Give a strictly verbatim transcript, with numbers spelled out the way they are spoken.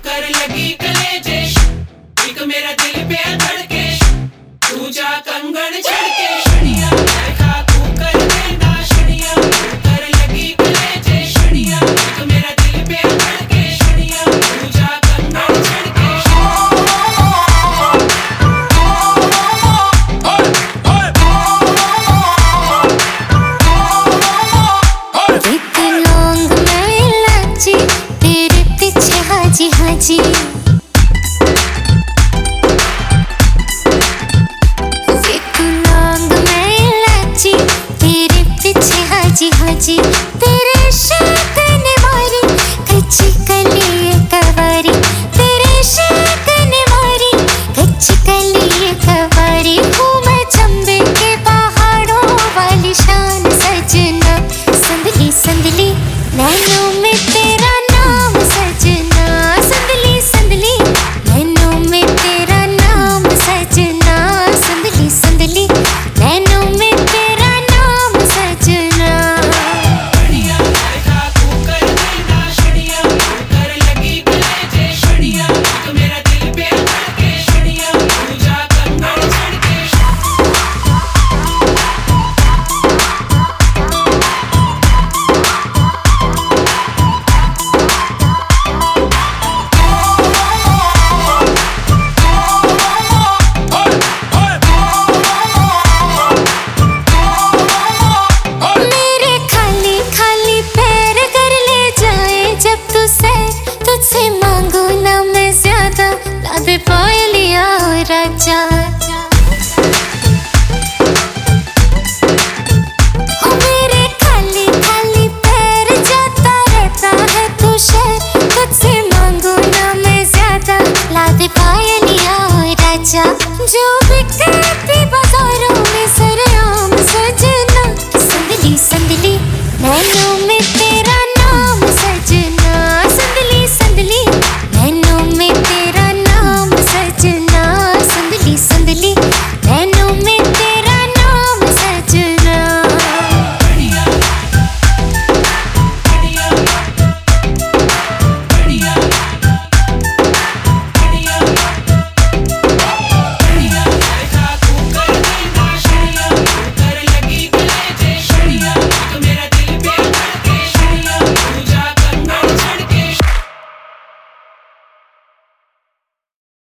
कर लगी कलेजे, एक मेरा दिल पे धड़के, तू जा कंगन छड़के। शनिया देखा तू कर देना शनिया, तू कर लगी कलेजे शनिया, एक मेरा दिल पे धड़के शनिया, तू जा कंगन छड़के। एक लौंग में इलायची, तेरे पीछे हाजी हाजी। एक लौंग में इलायची, तेरे पीछे हाजी हाजी। तेरे इश्क ने मारी कच्ची कली कवारी, तेरे इश्क ने मारी कच्ची कली कवारी। हूँ मैं चंबे के पहाड़ों वाली शान सजना, संदली संदली नैनो